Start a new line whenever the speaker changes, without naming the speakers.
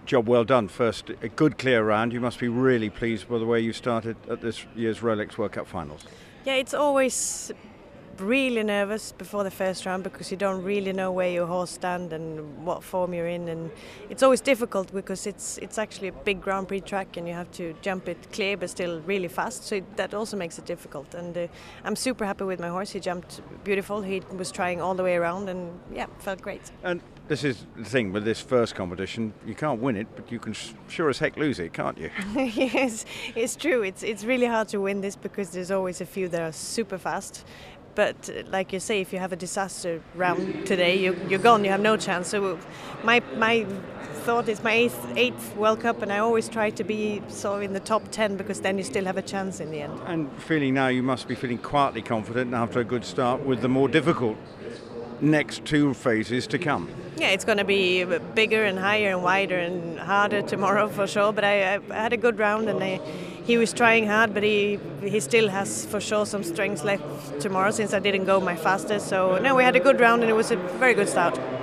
Job well done. First, a good clear round. You must be really pleased with the way you started at this year's Rolex World Cup Finals.
Yeah, it's always really nervous before the first round because you don't really know where your horse stands and what form you're in, and it's always difficult because it's actually a big Grand Prix track and you have to jump it clear but still really fast, so that also makes it difficult. And I'm super happy with my horse. He jumped beautiful. He was trying all the way around and yeah, felt great.
And this is the thing with this first competition, you can't win it, but you can sure as heck lose it, can't you?
Yes, it's true. It's really hard to win this because there's always a few that are super fast. But like you say, if you have a disaster round today, you're gone. You have no chance. So my thought is my eighth World Cup, and I always try to be sort of in the top 10 because then you still have a chance in the end.
And feeling now, you must be feeling quietly confident after a good start with the more difficult next two phases to come.
Yeah, it's going to be bigger and higher and wider and harder tomorrow for sure. But I had a good round, and he was trying hard, but he still has for sure some strengths left tomorrow since I didn't go my fastest. So no, we had a good round and it was a very good start.